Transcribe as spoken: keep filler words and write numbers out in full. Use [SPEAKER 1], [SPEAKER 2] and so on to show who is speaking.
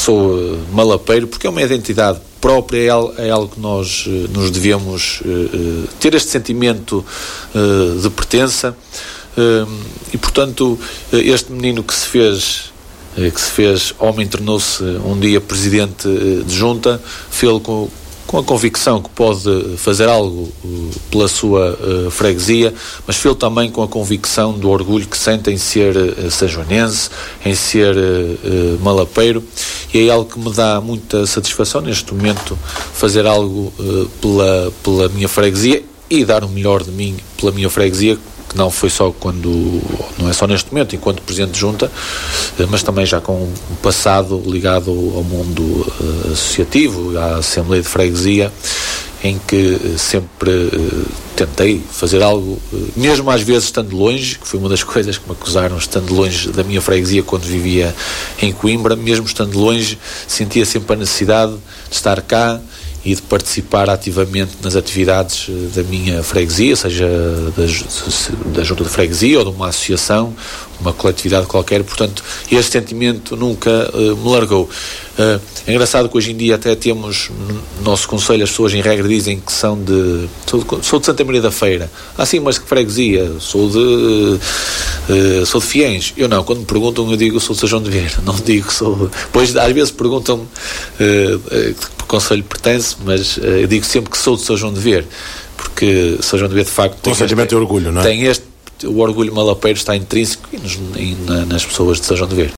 [SPEAKER 1] sou malapeiro, porque é uma identidade própria, é algo, é algo que nós uh, nos devemos uh, uh, ter este sentimento uh, de pertença, uh, e portanto uh, este menino que se fez uh, que se fez homem, tornou-se um dia presidente uh, de junta, fê-lo com com a convicção que pode fazer algo uh, pela sua uh, freguesia, mas fê-lo também com a convicção do orgulho que sente em ser uh, sajoanense, em ser uh, uh, malapeiro, e é algo que me dá muita satisfação neste momento, fazer algo uh, pela, pela minha freguesia e dar o melhor de mim pela minha freguesia, que não foi só quando, não é só neste momento, enquanto Presidente de Junta, mas também já com um passado ligado ao mundo uh, associativo, à Assembleia de Freguesia, em que uh, sempre uh, tentei fazer algo, uh, mesmo às vezes estando longe, que foi uma das coisas que me acusaram, estando longe da minha freguesia quando vivia em Coimbra, mesmo estando longe, sentia sempre a necessidade de estar cá e de participar ativamente nas atividades da minha freguesia, seja da, da junta de freguesia ou de uma associação, uma coletividade qualquer. Portanto, este sentimento nunca uh, me largou. Uh, é engraçado que hoje em dia até temos no nosso conselho, as pessoas em regra dizem que são de sou de, sou de Santa Maria da Feira. Ah sim, mas que freguesia? Sou de uh, sou de Fiens. Eu não, quando me perguntam eu digo sou de São João de Ver, não digo que sou. Pois às vezes perguntam-me uh, uh, que conselho pertence, mas uh, eu digo sempre que sou de São João de Ver, porque São João de Ver de facto tem,
[SPEAKER 2] este, de orgulho, não é?
[SPEAKER 1] Tem este, o orgulho malapeiro está intrínseco e nos, e na, nas pessoas de São João de Ver.